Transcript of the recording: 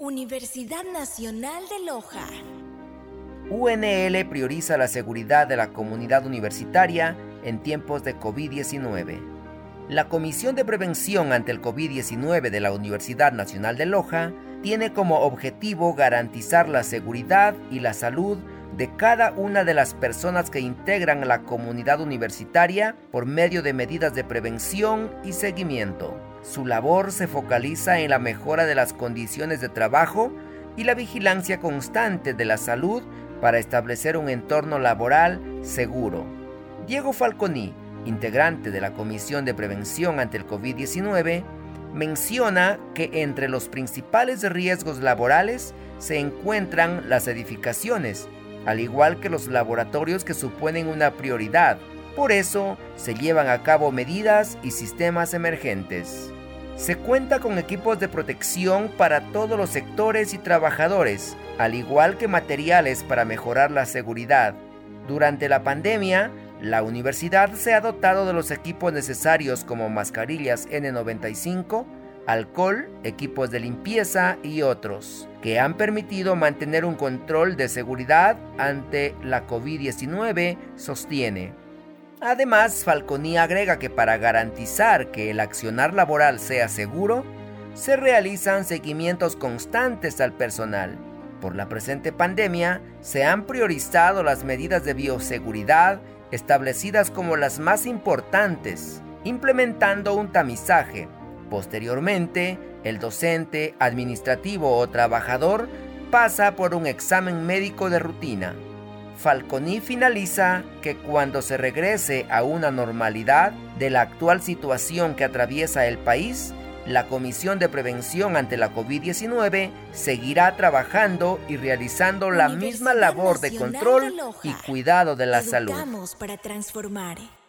Universidad Nacional de Loja. UNL prioriza la seguridad de la comunidad universitaria en tiempos de COVID-19. La Comisión de Prevención ante el COVID-19 de la Universidad Nacional de Loja tiene como objetivo garantizar la seguridad y la salud de cada una de las personas que integran la comunidad universitaria por medio de medidas de prevención y seguimiento. Su labor se focaliza en la mejora de las condiciones de trabajo y la vigilancia constante de la salud para establecer un entorno laboral seguro. Diego Falconi, integrante de la Comisión de Prevención ante el COVID-19, menciona que entre los principales riesgos laborales se encuentran las edificaciones, al igual que los laboratorios que suponen una prioridad. Por eso, se llevan a cabo medidas y sistemas emergentes. Se cuenta con equipos de protección para todos los sectores y trabajadores, al igual que materiales para mejorar la seguridad. Durante la pandemia, la universidad se ha dotado de los equipos necesarios como mascarillas N95, alcohol, equipos de limpieza y otros, que han permitido mantener un control de seguridad ante la COVID-19, sostiene. Además, Falconi agrega que para garantizar que el accionar laboral sea seguro, se realizan seguimientos constantes al personal. Por la presente pandemia, se han priorizado las medidas de bioseguridad establecidas como las más importantes, implementando un tamizaje. Posteriormente, el docente, administrativo o trabajador pasa por un examen médico de rutina. Falconi finaliza que cuando se regrese a una normalidad de la actual situación que atraviesa el país, la Comisión de Prevención ante la COVID-19 seguirá trabajando y realizando la misma labor de control y cuidado de la salud. Educamos para transformar.